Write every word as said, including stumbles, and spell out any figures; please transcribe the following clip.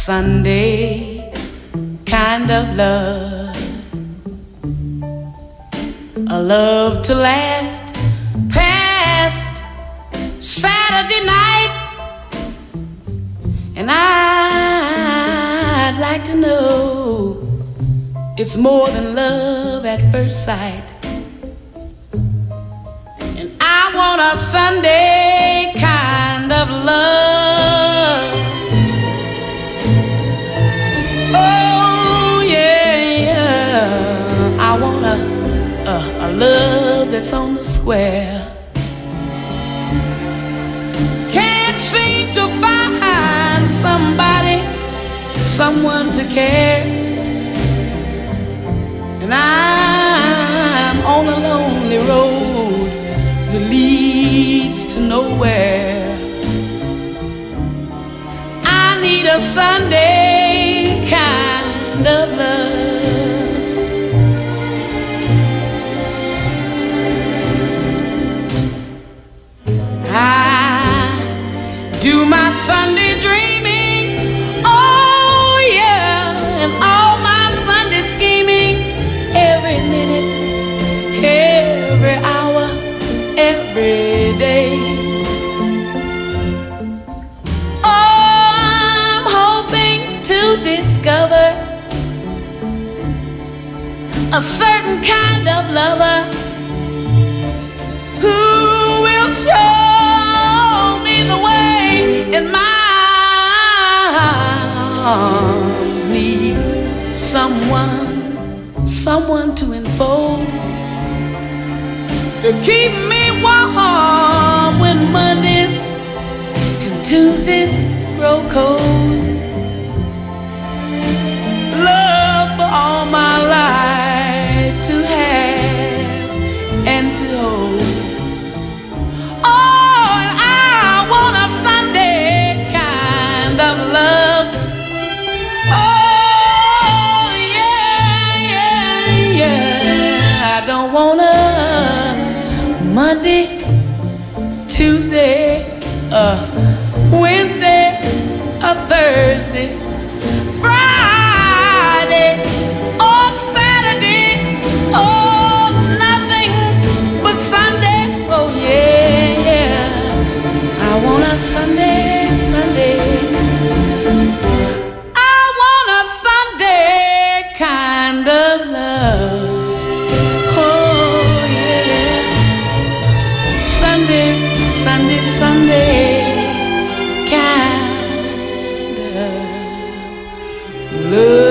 Sunday kind of love, a love to last past Saturday night. And I'd like to know it's more than love at first sight. And I want a Sunday kind of love. Oh yeah, yeah. I want a, a, a love that's on the square. Can't seem to find somebody, someone to care. And I'm on a lonely road that leads to nowhere. I need a Sunday kind of love. I do my Sunday dreaming, oh yeah, and all my Sunday scheming, every minute, every hour, every day. Oh, I'm hoping to discover a certain kind of lover who will show me the way, and my arms need someone, someone to enfold, to keep me warm when Mondays and Tuesdays grow cold. Love for all my life to have and to hold. Oh, and I want a Sunday kind of love. Oh, yeah, yeah, yeah. I don't want a Monday, Tuesday, uh, Wednesday, a Thursday, Friday, or Saturday, oh, nothing but Sunday. Oh yeah, yeah. I want a Sunday, Sunday. I want a Sunday kind of love. Sunday, Sunday, kind of love.